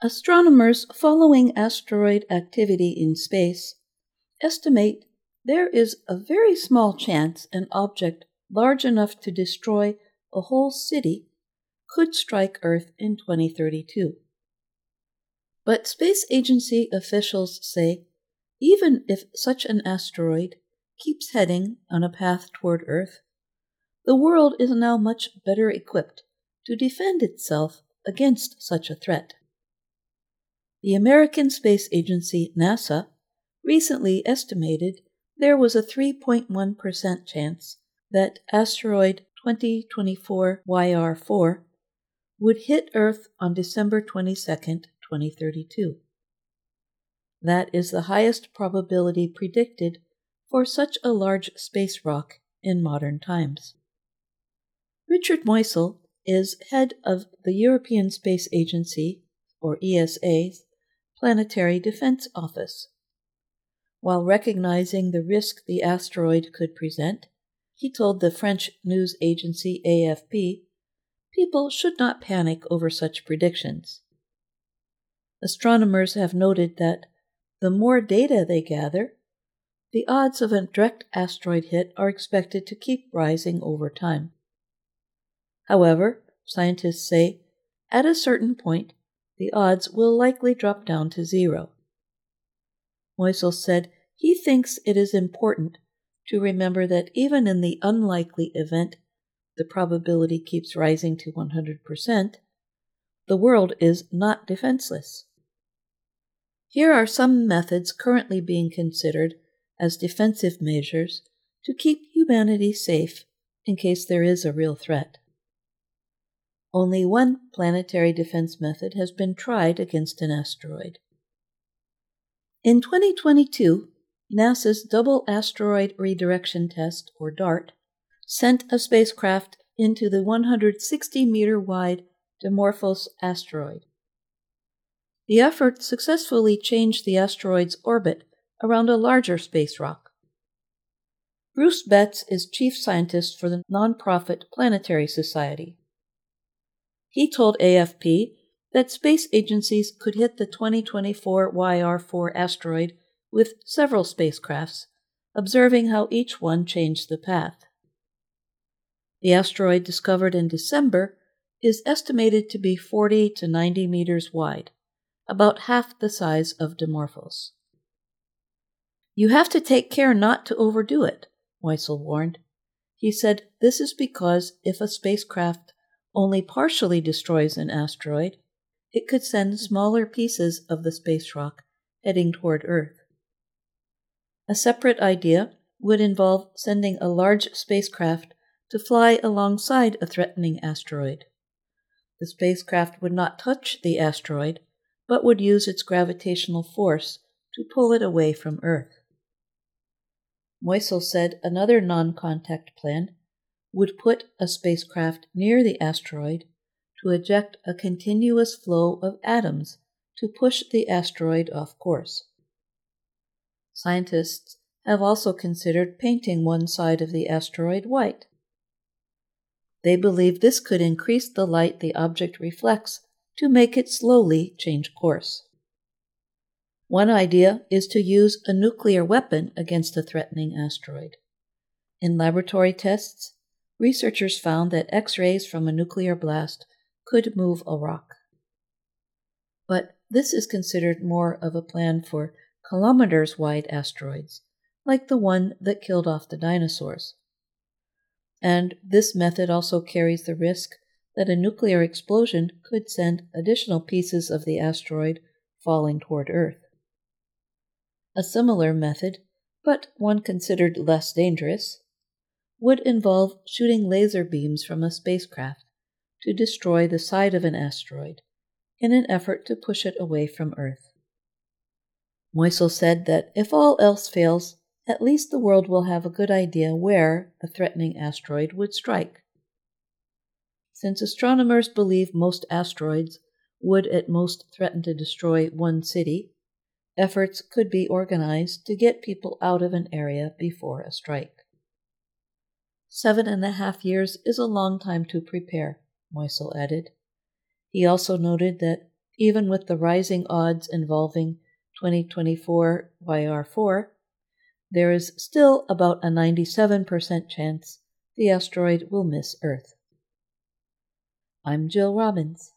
Astronomers following asteroid activity in space estimate there is a very small chance an object large enough to destroy a whole city could strike Earth in 2032. But space agency officials say even if such an asteroid keeps heading on a path toward Earth, the world is now much better equipped to defend itself against such a threat. The American Space Agency, NASA, recently estimated there was a 3.1% chance that asteroid 2024 YR4 would hit Earth on December 22, 2032. That is the highest probability predicted for such a large space rock in modern times. Richard Moisel is head of the European Space Agency, or ESA's, Planetary Defense Office. While recognizing the risk the asteroid could present, he told the French news agency AFP, people should not panic over such predictions. Astronomers have noted that the more data they gather, the odds of a direct asteroid hit are expected to keep rising over time. However, scientists say at a certain point, the odds will likely drop down to zero. Moisel said he thinks it is important to remember that even in the unlikely event the probability keeps rising to 100%, the world is not defenseless. Here are some methods currently being considered as defensive measures to keep humanity safe in case there is a real threat. Only one planetary defense method has been tried against an asteroid. In 2022, NASA's Double Asteroid Redirection Test, or DART, sent a spacecraft into the 160-meter-wide Dimorphos asteroid. The effort successfully changed the asteroid's orbit around a larger space rock. Bruce Betts is chief scientist for the nonprofit Planetary Society. He told AFP that space agencies could hit the 2024 YR4 asteroid with several spacecrafts, observing how each one changed the path. The asteroid discovered in December is estimated to be 40 to 90 meters wide, about half the size of Dimorphos. You have to take care not to overdo it, Moisel warned. He said this is because if a spacecraft only partially destroys an asteroid, it could send smaller pieces of the space rock heading toward Earth. A separate idea would involve sending a large spacecraft to fly alongside a threatening asteroid. The spacecraft would not touch the asteroid, but would use its gravitational force to pull it away from Earth. Moisel said another non-contact plan would put a spacecraft near the asteroid to eject a continuous flow of atoms to push the asteroid off course. Scientists have also considered painting one side of the asteroid white. They believe this could increase the light the object reflects to make it slowly change course. One idea is to use a nuclear weapon against a threatening asteroid. In laboratory tests, researchers found that X-rays from a nuclear blast could move a rock. But this is considered more of a plan for kilometers-wide asteroids, like the one that killed off the dinosaurs. And this method also carries the risk that a nuclear explosion could send additional pieces of the asteroid falling toward Earth. A similar method, but one considered less dangerous, would involve shooting laser beams from a spacecraft to destroy the side of an asteroid in an effort to push it away from Earth. Moisel said that if all else fails, at least the world will have a good idea where a threatening asteroid would strike. Since astronomers believe most asteroids would at most threaten to destroy one city, efforts could be organized to get people out of an area before a strike. 7.5 years is a long time to prepare, Moisel added. He also noted that even with the rising odds involving 2024 YR4, there is still about a 97% chance the asteroid will miss Earth. I'm Jill Robbins.